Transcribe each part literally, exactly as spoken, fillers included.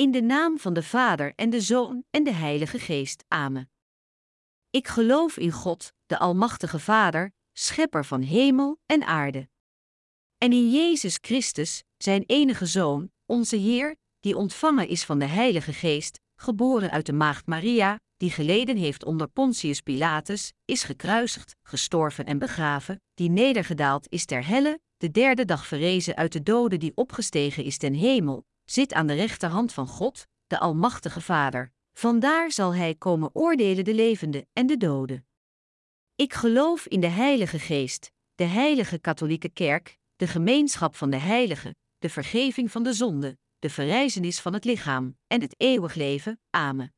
In de naam van de Vader en de Zoon en de Heilige Geest. Amen. Ik geloof in God, de Almachtige Vader, schepper van hemel en aarde. En in Jezus Christus, zijn enige Zoon, onze Heer, die ontvangen is van de Heilige Geest, geboren uit de maagd Maria, die geleden heeft onder Pontius Pilatus, is gekruisigd, gestorven en begraven, die nedergedaald is ter helle, de derde dag verrezen uit de doden, die opgestegen is ten hemel, zit aan de rechterhand van God, de Almachtige Vader. Vandaar zal hij komen oordelen de levenden en de doden. Ik geloof in de Heilige Geest, de heilige katholieke kerk, de gemeenschap van de heiligen, de vergeving van de zonden, de verrijzenis van het lichaam en het eeuwig leven. Amen.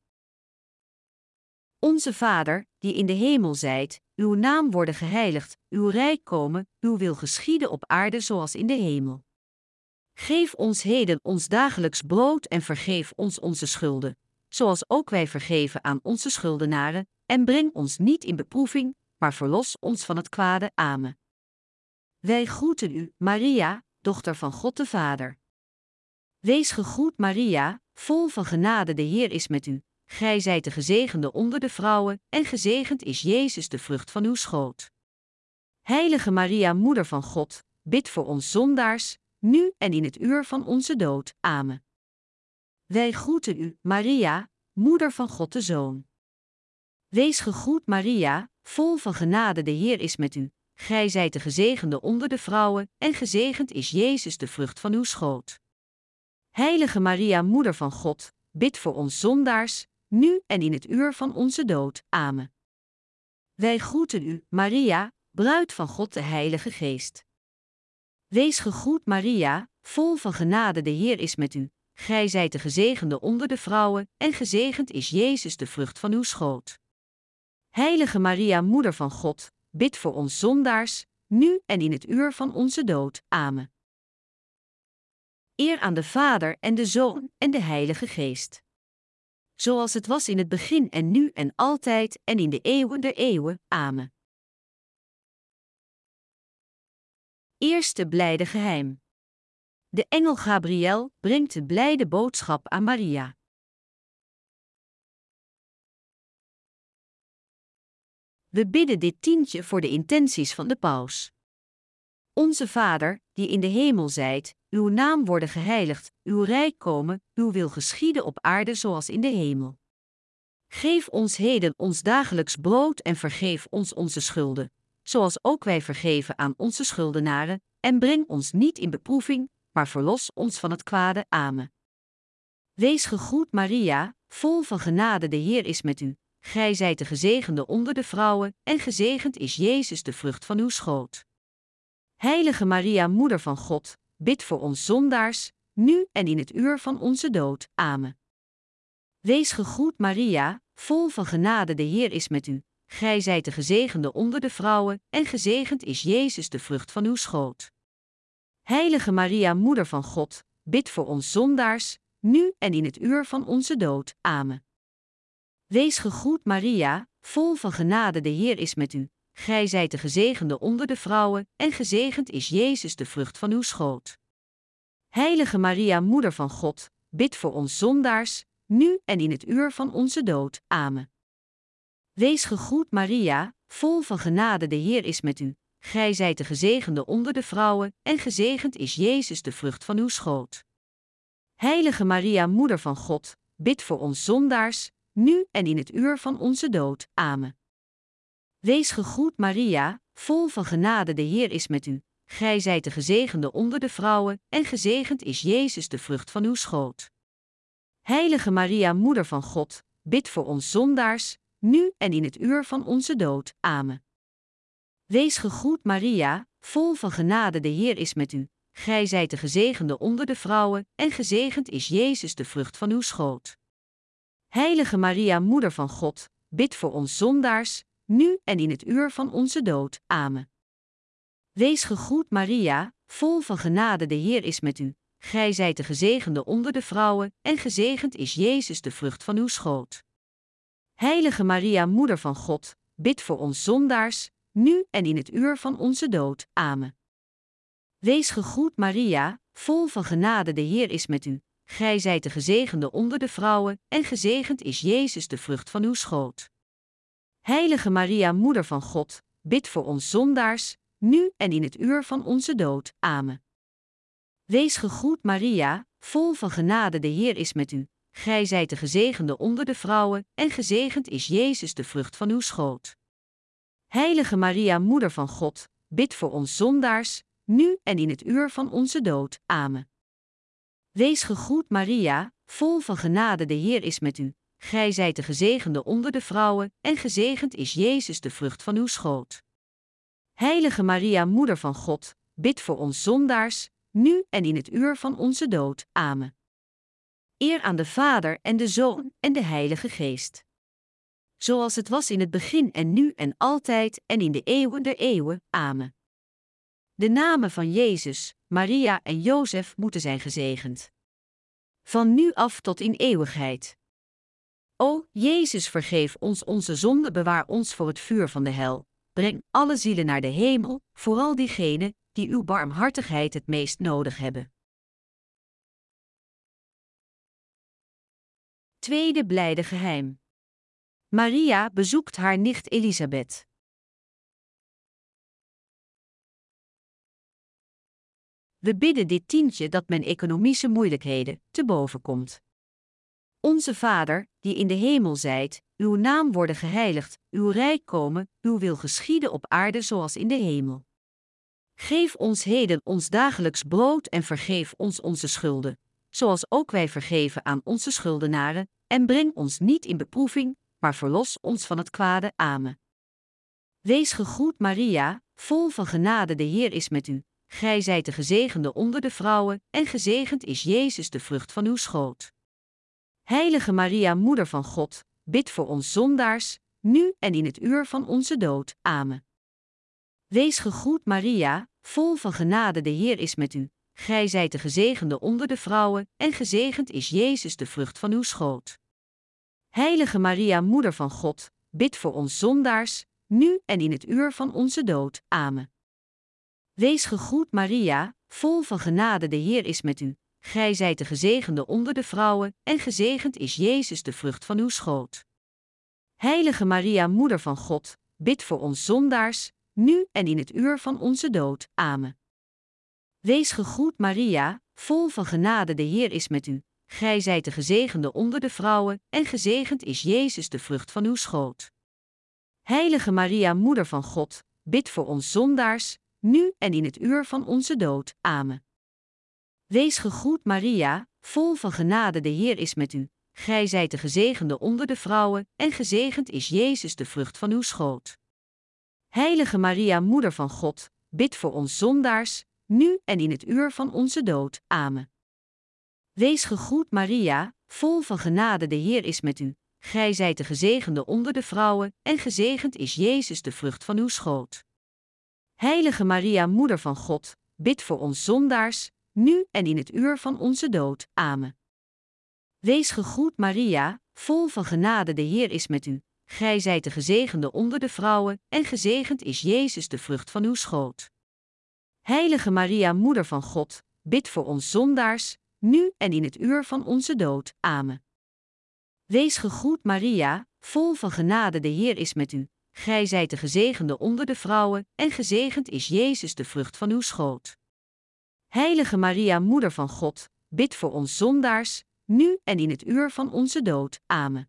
Onze Vader, die in de hemel zijt, uw naam worden geheiligd, uw rijk komen, uw wil geschieden op aarde zoals in de hemel. Geef ons heden ons dagelijks brood en vergeef ons onze schulden, zoals ook wij vergeven aan onze schuldenaren, en breng ons niet in beproeving, maar verlos ons van het kwade. Amen. Wij groeten u, Maria, dochter van God de Vader. Wees gegroet, Maria, vol van genade, de Heer is met u. Gij zijt de gezegende onder de vrouwen, en gezegend is Jezus, de vrucht van uw schoot. Heilige Maria, moeder van God, bid voor ons zondaars, nu en in het uur van onze dood. Amen. Wij groeten u, Maria, moeder van God de Zoon. Wees gegroet, Maria, vol van genade, de Heer is met u. Gij zijt de gezegende onder de vrouwen, en gezegend is Jezus, de vrucht van uw schoot. Heilige Maria, moeder van God, bid voor ons zondaars, nu en in het uur van onze dood. Amen. Wij groeten u, Maria, bruid van God de Heilige Geest. Wees gegroet, Maria, vol van genade, de Heer is met u. Gij zijt de gezegende onder de vrouwen, en gezegend is Jezus, de vrucht van uw schoot. Heilige Maria, moeder van God, bid voor ons zondaars, nu en in het uur van onze dood. Amen. Eer aan de Vader en de Zoon en de Heilige Geest. Zoals het was in het begin en nu en altijd en in de eeuwen der eeuwen. Amen. Eerste blijde geheim. De engel Gabriël brengt de blijde boodschap aan Maria. We bidden dit tientje voor de intenties van de paus. Onze Vader, die in de hemel zijt, uw naam worden geheiligd, uw rijk komen, uw wil geschieden op aarde zoals in de hemel. Geef ons heden ons dagelijks brood en vergeef ons onze schulden, zoals ook wij vergeven aan onze schuldenaren, en breng ons niet in beproeving, maar verlos ons van het kwade. Amen. Wees gegroet, Maria, vol van genade, de Heer is met u. Gij zijt de gezegende onder de vrouwen, en gezegend is Jezus, de vrucht van uw schoot. Heilige Maria, moeder van God, bid voor ons zondaars, nu en in het uur van onze dood. Amen. Wees gegroet, Maria, vol van genade, de Heer is met u. Gij zijt de gezegende onder de vrouwen, en gezegend is Jezus, de vrucht van uw schoot. Heilige Maria, moeder van God, bid voor ons zondaars, nu en in het uur van onze dood. Amen. Wees gegroet, Maria, vol van genade, de Heer is met u. Gij zijt de gezegende onder de vrouwen, en gezegend is Jezus, de vrucht van uw schoot. Heilige Maria, moeder van God, bid voor ons zondaars, nu en in het uur van onze dood. Amen. Wees gegroet, Maria, vol van genade, de Heer is met u. Gij zijt de gezegende onder de vrouwen, en gezegend is Jezus, de vrucht van uw schoot. Heilige Maria, moeder van God, bid voor ons zondaars, nu en in het uur van onze dood. Amen. Wees gegroet, Maria, vol van genade, de Heer is met u. Gij zijt de gezegende onder de vrouwen, en gezegend is Jezus, de vrucht van uw schoot. Heilige Maria, moeder van God, bid voor ons zondaars, nu en in het uur van onze dood. Amen. Wees gegroet, Maria, vol van genade, de Heer is met u. Gij zijt de gezegende onder de vrouwen, en gezegend is Jezus, de vrucht van uw schoot. Heilige Maria, moeder van God, bid voor ons zondaars, nu en in het uur van onze dood. Amen. Wees gegroet, Maria, vol van genade, de Heer is met u. Gij zijt de gezegende onder de vrouwen, en gezegend is Jezus, de vrucht van uw schoot. Heilige Maria, moeder van God, bid voor ons zondaars, nu en in het uur van onze dood. Amen. Wees gegroet, Maria, vol van genade, de Heer is met u. gij zijt de gezegende onder de vrouwen, en gezegend is Jezus de vrucht van uw schoot. Heilige Maria, Moeder van God, bid voor ons zondaars, nu en in het uur van onze dood. Amen. Wees gegroet Maria, vol van genade, de Heer is met u. Gij zijt de gezegende onder de vrouwen, en gezegend is Jezus de vrucht van uw schoot. Heilige Maria, Moeder van God, bid voor ons zondaars, nu en in het uur van onze dood. Amen. Wees gegroet Maria, vol van genade, de Heer is met u. Gij zijt de gezegende onder de vrouwen, en gezegend is Jezus de vrucht van uw schoot. Heilige Maria, Moeder van God, bid voor ons zondaars, nu en in het uur van onze dood. Amen. Eer aan de Vader en de Zoon en de Heilige Geest. Zoals het was in het begin en nu en altijd en in de eeuwen der eeuwen. Amen. De namen van Jezus, Maria en Jozef moeten zijn gezegend. Van nu af tot in eeuwigheid. O, Jezus, vergeef ons onze zonde, bewaar ons voor het vuur van de hel. Breng alle zielen naar de hemel, vooral diegenen die uw barmhartigheid het meest nodig hebben. Tweede blijde geheim. Maria bezoekt haar nicht Elisabeth. We bidden dit tientje dat men economische moeilijkheden te boven komt. Onze Vader, die in de hemel zijt, uw naam worden geheiligd, uw rijk komen, uw wil geschieden op aarde zoals in de hemel. Geef ons heden ons dagelijks brood en vergeef ons onze schulden, zoals ook wij vergeven aan onze schuldenaren, en breng ons niet in beproeving, maar verlos ons van het kwade. Amen. Wees gegroet Maria, vol van genade, de Heer is met u. Gij zijt de gezegende onder de vrouwen, en gezegend is Jezus de vrucht van uw schoot. Heilige Maria, Moeder van God, bid voor ons zondaars, nu en in het uur van onze dood. Amen. Wees gegroet Maria, vol van genade, de Heer is met u. Gij zijt de gezegende onder de vrouwen, en gezegend is Jezus de vrucht van uw schoot. Heilige Maria, Moeder van God, bid voor ons zondaars, nu en in het uur van onze dood. Amen. Wees gegroet Maria, vol van genade, de Heer is met u. Gij zijt de gezegende onder de vrouwen, en gezegend is Jezus de vrucht van uw schoot. Heilige Maria, Moeder van God, bid voor ons zondaars, nu en in het uur van onze dood. Amen. Wees gegroet Maria, vol van genade, de Heer is met u. Gij zijt de gezegende onder de vrouwen, en gezegend is Jezus de vrucht van uw schoot. Heilige Maria, Moeder van God, bid voor ons zondaars, nu en in het uur van onze dood. Amen. Wees gegroet Maria, vol van genade, de Heer is met u. Gij zijt de gezegende onder de vrouwen, en gezegend is Jezus de vrucht van uw schoot. Heilige Maria, Moeder van God, bid voor ons zondaars, nu en in het uur van onze dood. Amen. Wees gegroet Maria, vol van genade, de Heer is met u. Gij zijt de gezegende onder de vrouwen, en gezegend is Jezus de vrucht van uw schoot. Heilige Maria, Moeder van God, bid voor ons zondaars, nu en in het uur van onze dood. Amen. Wees gegroet Maria, vol van genade, de Heer is met u. Gij zijt de gezegende onder de vrouwen, en gezegend is Jezus de vrucht van uw schoot. Heilige Maria, Moeder van God, bid voor ons zondaars, nu en in het uur van onze dood. Amen. Wees gegroet Maria, vol van genade, de Heer is met u. Gij zijt de gezegende onder de vrouwen, en gezegend is Jezus de vrucht van uw schoot. Heilige Maria, Moeder van God, bid voor ons zondaars, nu en in het uur van onze dood. Amen.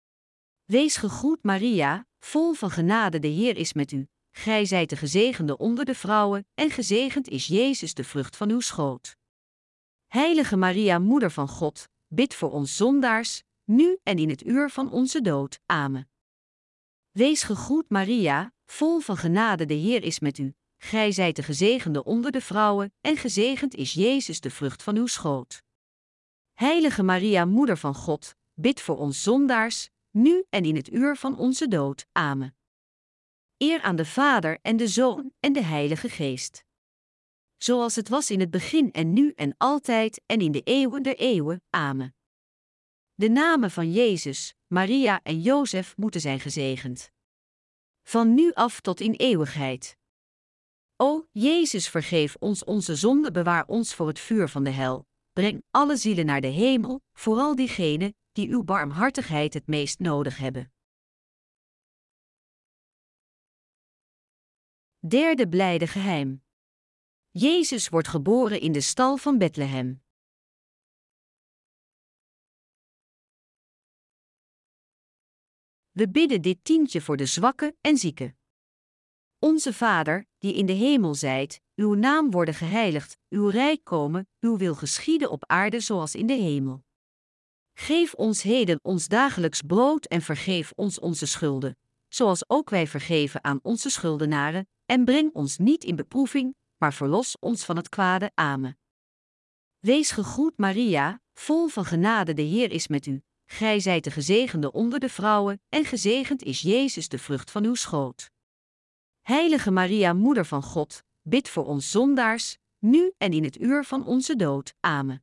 Wees gegroet Maria, vol van genade, de Heer is met u. Gij zijt de gezegende onder de vrouwen, en gezegend is Jezus de vrucht van uw schoot. Heilige Maria, Moeder van God, bid voor ons zondaars, nu en in het uur van onze dood. Amen. Wees gegroet Maria, vol van genade, de Heer is met u. Gij zijt de gezegende onder de vrouwen, en gezegend is Jezus de vrucht van uw schoot. Heilige Maria, Moeder van God, bid voor ons zondaars, nu en in het uur van onze dood. Amen. Eer aan de Vader en de Zoon en de Heilige Geest. Zoals het was in het begin en nu en altijd en in de eeuwen der eeuwen. Amen. De namen van Jezus, Maria en Jozef moeten zijn gezegend. Van nu af tot in eeuwigheid. O, Jezus, vergeef ons onze zonde, bewaar ons voor het vuur van de hel. breng alle zielen naar de hemel, vooral diegenen die uw barmhartigheid het meest nodig hebben. Derde blijde geheim. Jezus wordt geboren in de stal van Bethlehem. We bidden dit tientje voor de zwakken en zieken. Onze Vader, die in de hemel zijt, uw naam worden geheiligd, uw rijk komen, uw wil geschieden op aarde zoals in de hemel. Geef ons heden ons dagelijks brood en vergeef ons onze schulden, zoals ook wij vergeven aan onze schuldenaren, en breng ons niet in beproeving, maar verlos ons van het kwade. Amen. Wees gegroet Maria, vol van genade, de Heer is met u. Gij zijt de gezegende onder de vrouwen, en gezegend is Jezus, de vrucht van uw schoot. Heilige Maria, Moeder van God, bid voor ons zondaars, nu en in het uur van onze dood. Amen.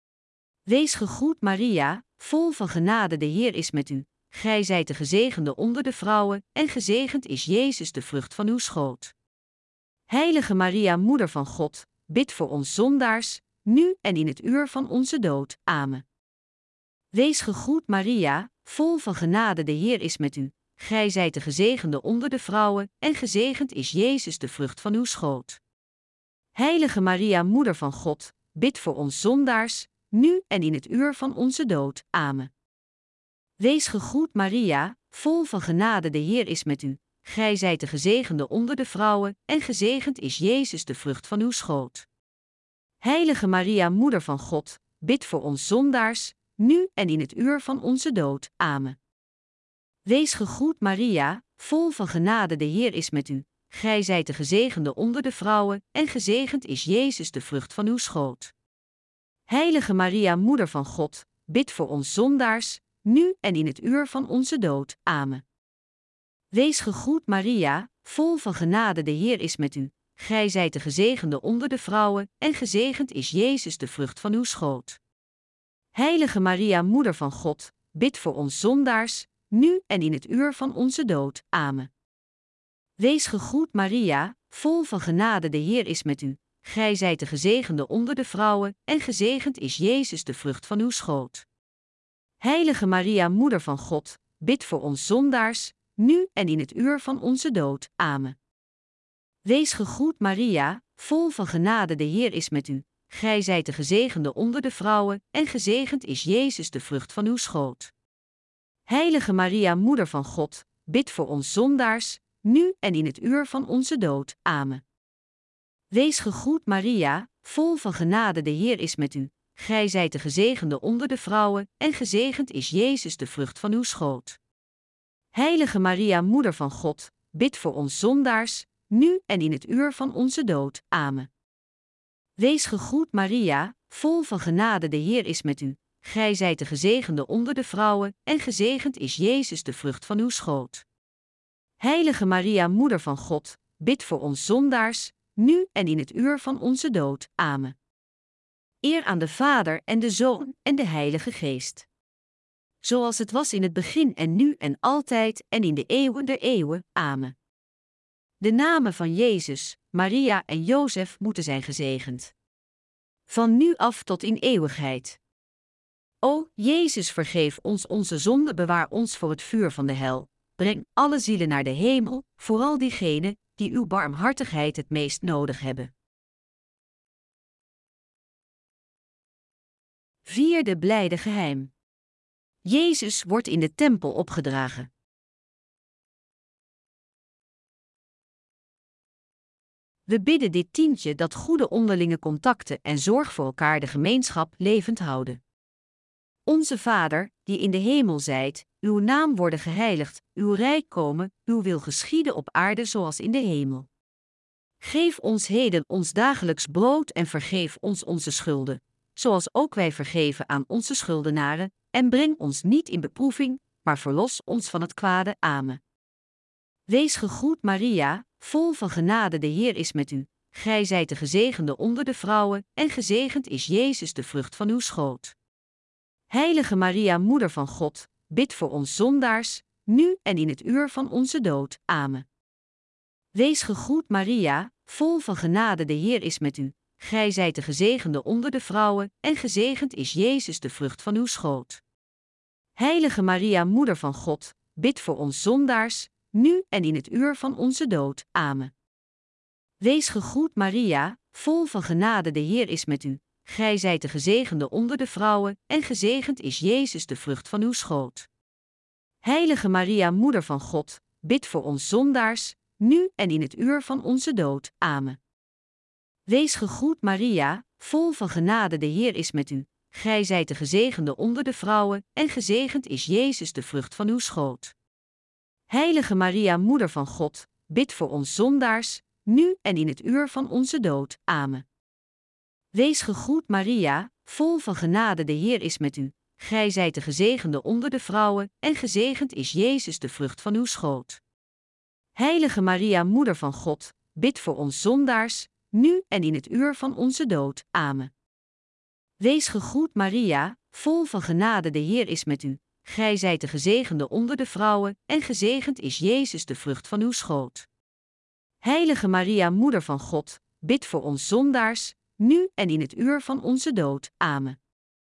Wees gegroet Maria, vol van genade, de Heer is met u. Gij zijt de gezegende onder de vrouwen, en gezegend is Jezus, de vrucht van uw schoot. Heilige Maria, Moeder van God, bid voor ons zondaars, nu en in het uur van onze dood. Amen. Wees gegroet Maria, vol van genade, de Heer is met u. Gij zijt de gezegende onder de vrouwen, en gezegend is Jezus, de vrucht van uw schoot. Heilige Maria, Moeder van God, bid voor ons zondaars, nu en in het uur van onze dood. Amen. Wees gegroet Maria, vol van genade, de Heer is met u. Gij zijt de gezegende onder de vrouwen, en gezegend is Jezus, de vrucht van uw schoot. Heilige Maria, Moeder van God, bid voor ons zondaars, nu en in het uur van onze dood. Amen. Wees gegroet Maria, vol van genade, de Heer is met u. Gij zijt de gezegende onder de vrouwen, en gezegend is Jezus, de vrucht van uw schoot. Heilige Maria, Moeder van God, bid voor ons zondaars, nu en in het uur van onze dood. Amen. Wees gegroet Maria, vol van genade, de Heer is met u. Gij zijt de gezegende onder de vrouwen, en gezegend is Jezus, de vrucht van uw schoot. Heilige Maria, Moeder van God, bid voor ons zondaars, nu en in het uur van onze dood. Amen. Wees gegroet Maria, vol van genade, de Heer is met u. Gij zijt de gezegende onder de vrouwen, en gezegend is Jezus, de vrucht van uw schoot. Heilige Maria, Moeder van God, bid voor ons zondaars, nu en in het uur van onze dood. Amen. Wees gegroet Maria, vol van genade, de Heer is met u. Gij zijt de gezegende onder de vrouwen, en gezegend is Jezus, de vrucht van uw schoot. Heilige Maria, Moeder van God, bid voor ons zondaars, nu en in het uur van onze dood. Amen. Wees gegroet Maria, vol van genade, de Heer is met u. Gij zijt de gezegende onder de vrouwen, en gezegend is Jezus, de vrucht van uw schoot. Heilige Maria, Moeder van God, bid voor ons zondaars, nu en in het uur van onze dood. Amen. Wees gegroet Maria, vol van genade, de Heer is met u. Gij zijt de gezegende onder de vrouwen, en gezegend is Jezus, de vrucht van uw schoot. Heilige Maria, Moeder van God, bid voor ons zondaars, nu en in het uur van onze dood. Amen. Eer aan de Vader en de Zoon en de Heilige Geest. Zoals het was in het begin en nu en altijd en in de eeuwen der eeuwen. Amen. De namen van Jezus, Maria en Jozef moeten zijn gezegend. Van nu af tot in eeuwigheid. O, Jezus, vergeef ons onze zonde, bewaar ons voor het vuur van de hel. Breng alle zielen naar de hemel, vooral diegenen die uw barmhartigheid het meest nodig hebben. Vierde blijde geheim. Jezus wordt in de tempel opgedragen. We bidden dit tientje dat goede onderlinge contacten en zorg voor elkaar de gemeenschap levend houden. Onze Vader, die in de hemel zijt, uw naam worden geheiligd, uw rijk komen, uw wil geschieden op aarde zoals in de hemel. Geef ons heden ons dagelijks brood en vergeef ons onze schulden, zoals ook wij vergeven aan onze schuldenaren, en breng ons niet in beproeving, maar verlos ons van het kwade. Amen. Wees gegroet Maria, vol van genade, de Heer is met u. Gij zijt de gezegende onder de vrouwen, en gezegend is Jezus, de vrucht van uw schoot. Heilige Maria, Moeder van God, bid voor ons zondaars, nu en in het uur van onze dood. Amen. Wees gegroet Maria, vol van genade, de Heer is met u. Gij zijt de gezegende onder de vrouwen, en gezegend is Jezus de vrucht van uw schoot. Heilige Maria, Moeder van God, bid voor ons zondaars, nu en in het uur van onze dood. Amen. Wees gegroet Maria, vol van genade, de Heer is met u. Gij zijt de gezegende onder de vrouwen, en gezegend is Jezus de vrucht van uw schoot. Heilige Maria, Moeder van God, bid voor ons zondaars, nu en in het uur van onze dood. Amen. Wees gegroet Maria, vol van genade, de Heer is met u. Gij zijt de gezegende onder de vrouwen, en gezegend is Jezus de vrucht van uw schoot. Heilige Maria, Moeder van God, bid voor ons zondaars, nu en in het uur van onze dood. Amen. Wees gegroet Maria, vol van genade, de Heer is met u. Gij zijt de gezegende onder de vrouwen, en gezegend is Jezus de vrucht van uw schoot. Heilige Maria, Moeder van God, bid voor ons zondaars, nu en in het uur van onze dood. Amen. Wees gegroet Maria, vol van genade, de Heer is met u. Gij zijt de gezegende onder de vrouwen, en gezegend is Jezus de vrucht van uw schoot. Heilige Maria, Moeder van God, bid voor ons zondaars, nu en in het uur van onze dood. Amen.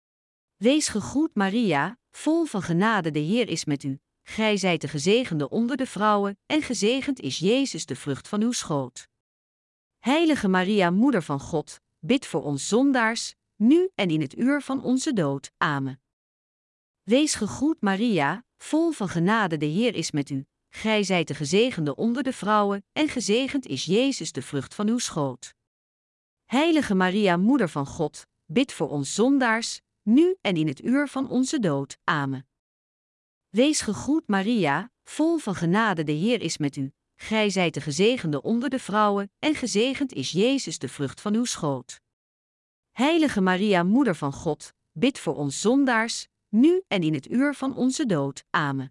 Wees gegroet Maria, vol van genade, de Heer is met u. Gij zijt de gezegende onder de vrouwen, en gezegend is Jezus de vrucht van uw schoot. Heilige Maria, Moeder van God, bid voor ons zondaars, nu en in het uur van onze dood. Amen. Wees gegroet Maria, vol van genade, de Heer is met u. Gij zijt de gezegende onder de vrouwen, en gezegend is Jezus de vrucht van uw schoot. Heilige Maria, Moeder van God, bid voor ons zondaars, nu en in het uur van onze dood. Amen. Wees gegroet Maria, vol van genade, de Heer is met u. Gij zijt de gezegende onder de vrouwen, en gezegend is Jezus de vrucht van uw schoot. Heilige Maria, Moeder van God, bid voor ons zondaars, nu en in het uur van onze dood. Amen.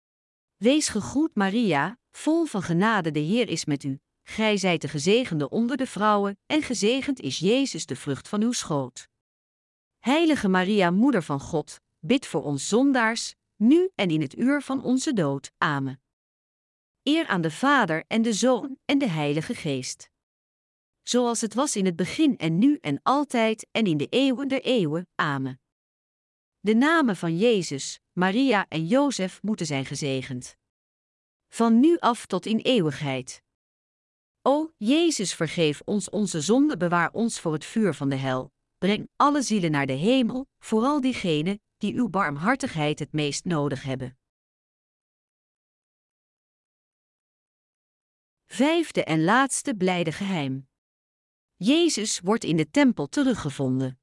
Wees gegroet Maria, vol van genade, de Heer is met u. Gij zijt de gezegende onder de vrouwen, en gezegend is Jezus de vrucht van uw schoot. Heilige Maria, Moeder van God, bid voor ons zondaars, nu en in het uur van onze dood. Amen. Eer aan de Vader en de Zoon en de Heilige Geest. Zoals het was in het begin en nu en altijd en in de eeuwen der eeuwen. Amen. De namen van Jezus, Maria en Jozef moeten zijn gezegend. Van nu af tot in eeuwigheid. O, Jezus, vergeef ons onze zonde, bewaar ons voor het vuur van de hel. Breng alle zielen naar de hemel, vooral diegenen die uw barmhartigheid het meest nodig hebben. Vijfde en laatste blijde geheim. Jezus wordt in de tempel teruggevonden.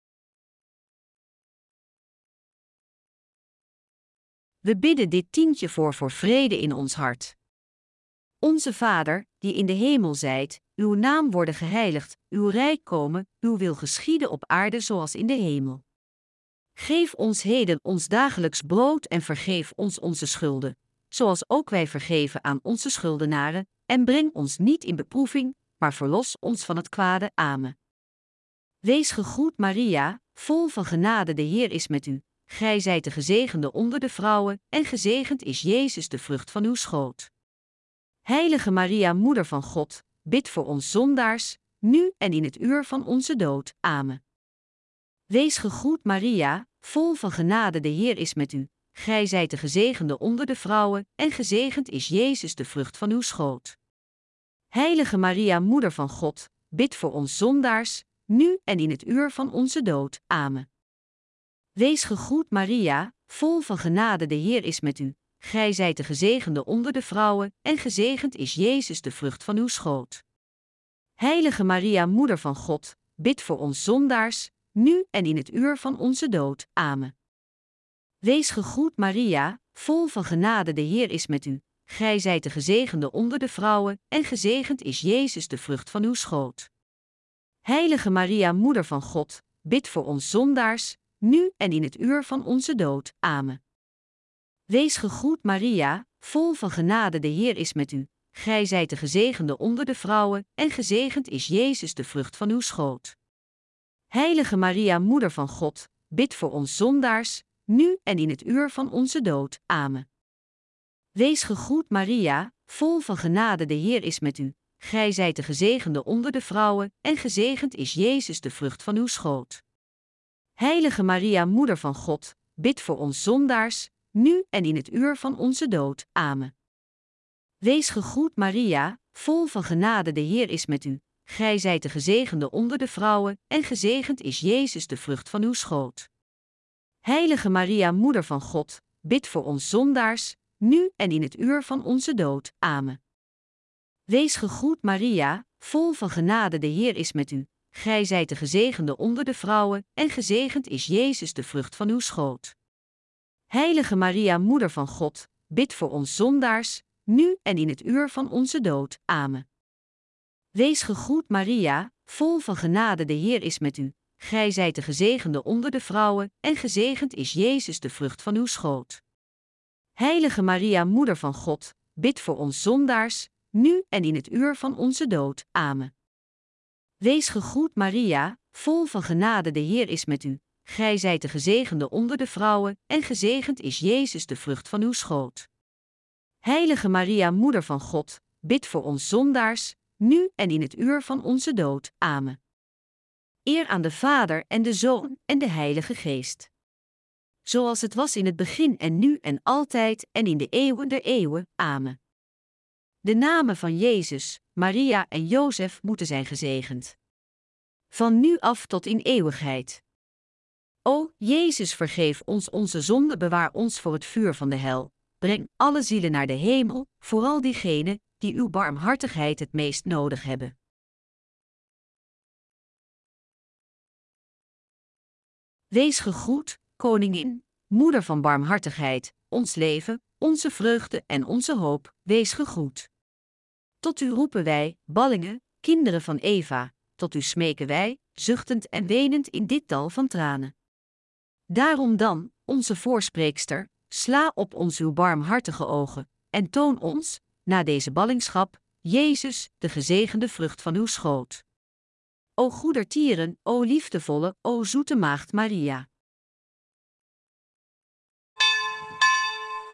We bidden dit tientje voor voor vrede in ons hart. Onze Vader, die in de hemel zijt, uw naam worden geheiligd, uw rijk komen, uw wil geschieden op aarde zoals in de hemel. Geef ons heden ons dagelijks brood en vergeef ons onze schulden, zoals ook wij vergeven aan onze schuldenaren, en breng ons niet in beproeving, maar verlos ons van het kwade. Amen. Wees gegroet Maria, vol van genade, de Heer is met u. Gij zijt de gezegende onder de vrouwen, en gezegend is Jezus de vrucht van uw schoot. Heilige Maria, Moeder van God, bid voor ons zondaars, nu en in het uur van onze dood. Amen. Wees gegroet Maria, vol van genade, de Heer is met u. Gij zijt de gezegende onder de vrouwen, en gezegend is Jezus de vrucht van uw schoot. Heilige Maria, Moeder van God, bid voor ons zondaars, nu en in het uur van onze dood. Amen. Wees gegroet Maria, vol van genade, de Heer is met u. Gij zijt de gezegende onder de vrouwen, en gezegend is Jezus de vrucht van uw schoot. Heilige Maria, Moeder van God, bid voor ons zondaars, nu en in het uur van onze dood. Amen. Wees gegroet Maria, vol van genade, de Heer is met u. Gij zijt de gezegende onder de vrouwen, en gezegend is Jezus de vrucht van uw schoot. Heilige Maria, Moeder van God, bid voor ons zondaars, nu en in het uur van onze dood. Amen. Wees gegroet Maria, vol van genade, de Heer is met u. Gij zijt de gezegende onder de vrouwen, en gezegend is Jezus de vrucht van uw schoot. Heilige Maria, Moeder van God, bid voor ons zondaars, nu en in het uur van onze dood. Amen. Wees gegroet Maria, vol van genade, de Heer is met u. gij zijt de gezegende onder de vrouwen, en gezegend is Jezus de vrucht van uw schoot. Heilige Maria, Moeder van God, bid voor ons zondaars, nu en in het uur van onze dood. Amen. Wees gegroet Maria, vol van genade, de Heer is met u. Gij zijt de gezegende onder de vrouwen, en gezegend is Jezus de vrucht van uw schoot. Heilige Maria, Moeder van God, bid voor ons zondaars, nu en in het uur van onze dood. Amen. Wees gegroet Maria, vol van genade, de Heer is met u. Gij zijt de gezegende onder de vrouwen, en gezegend is Jezus de vrucht van uw schoot. Heilige Maria, Moeder van God, bid voor ons zondaars, nu en in het uur van onze dood. Amen. Wees gegroet Maria, vol van genade, de Heer is met u. Gij zijt de gezegende onder de vrouwen, en gezegend is Jezus de vrucht van uw schoot. Heilige Maria, Moeder van God, bid voor ons zondaars, nu en in het uur van onze dood. Amen. Wees gegroet Maria, vol van genade, de Heer is met u. Gij zijt de gezegende onder de vrouwen, en gezegend is Jezus de vrucht van uw schoot. Heilige Maria, Moeder van God, bid voor ons zondaars, nu en in het uur van onze dood. Amen. Eer aan de Vader en de Zoon en de Heilige Geest. Zoals het was in het begin en nu en altijd en in de eeuwen der eeuwen. Amen. De namen van Jezus, Maria en Jozef moeten zijn gezegend. Van nu af tot in eeuwigheid. O, Jezus, vergeef ons onze zonde, bewaar ons voor het vuur van de hel. Breng alle zielen naar de hemel, vooral diegenen die uw barmhartigheid het meest nodig hebben. Wees gegroet, Koningin, Moeder van barmhartigheid, ons leven, onze vreugde en onze hoop, wees gegroet. Tot u roepen wij, ballingen, kinderen van Eva, tot u smeken wij, zuchtend en wenend in dit dal van tranen. Daarom dan, onze voorspreekster, sla op ons uw barmhartige ogen, en toon ons, na deze ballingschap, Jezus, de gezegende vrucht van uw schoot. O goedertieren, o liefdevolle, o zoete maagd Maria.